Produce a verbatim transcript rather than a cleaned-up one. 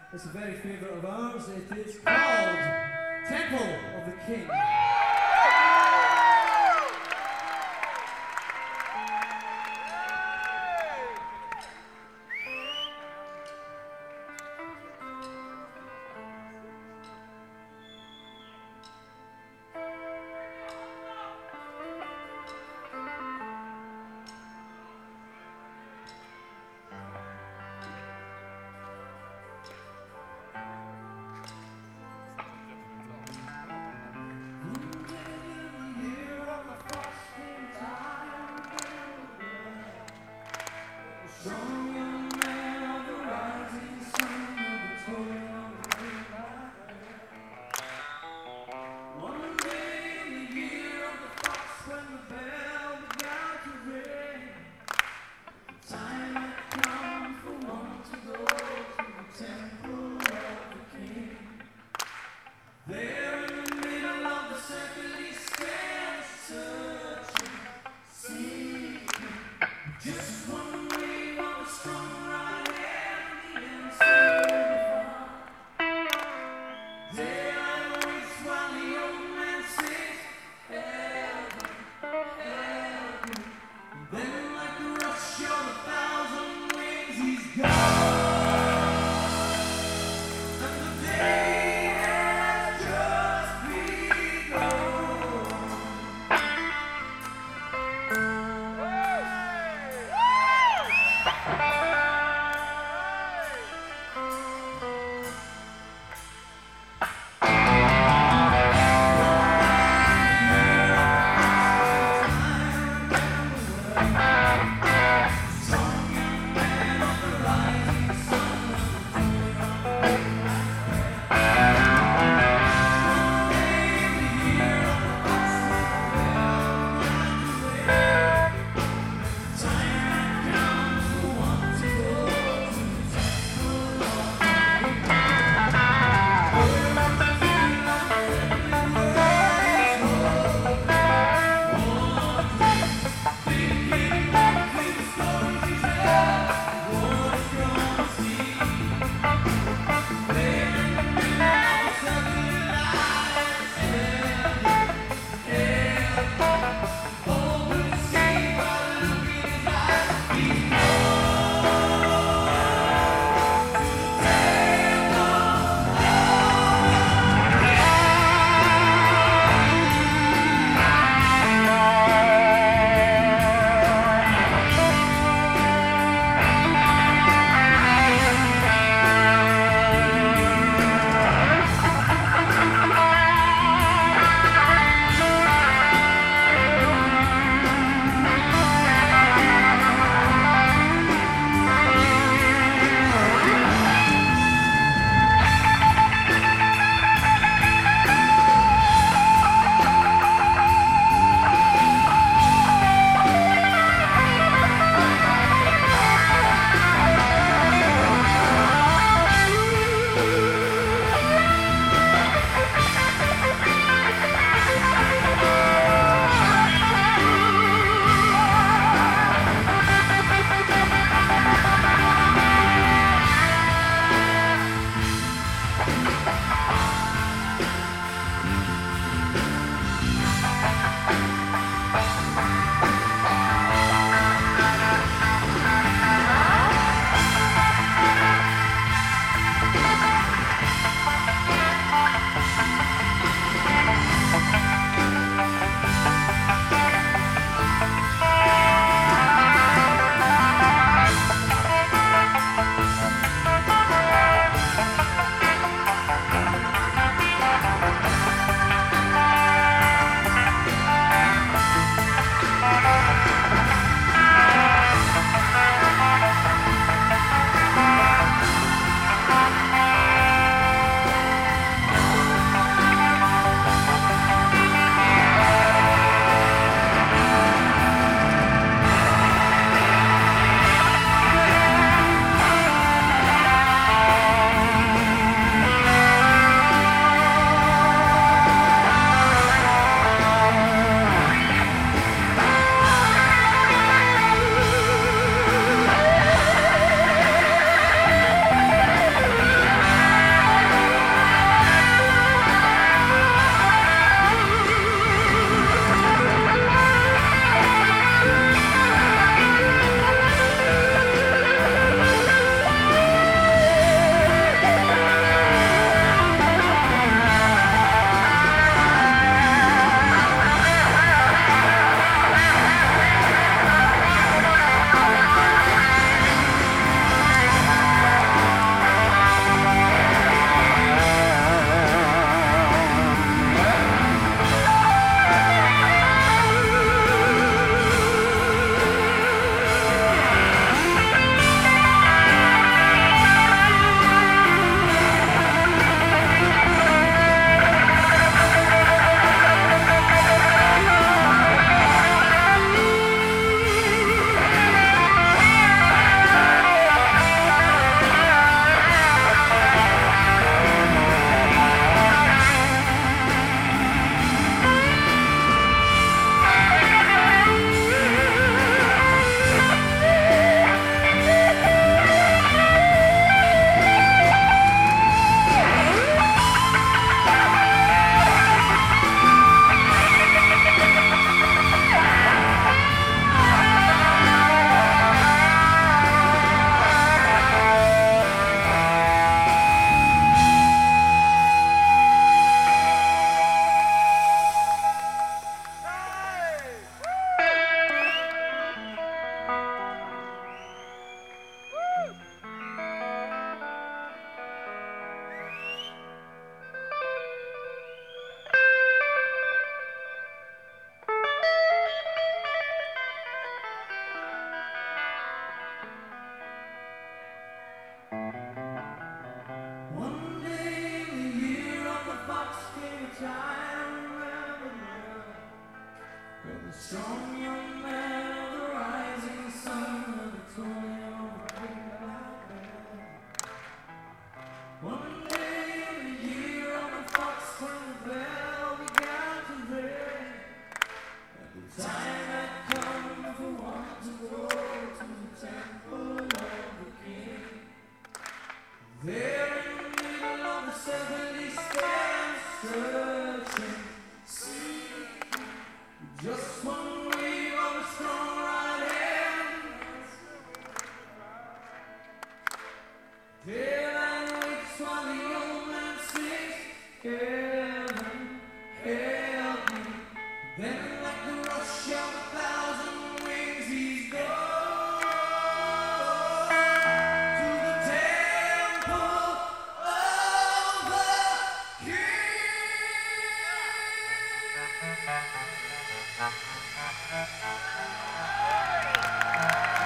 It's a very favourite of ours. It is called Temple of the King. time remember well. From the strong young man of the rising sun of the twenty of the big black man. One day in the year on the fox when the bell began to ring, and the time had come for one to go to the temple of the king. There in the middle of the seventy stands searching, seeking just one wave of a strong right hand. There and waits while the old man sings, heaven, help me. Then like the rush of a thousand wings he's gone to the temple of the king.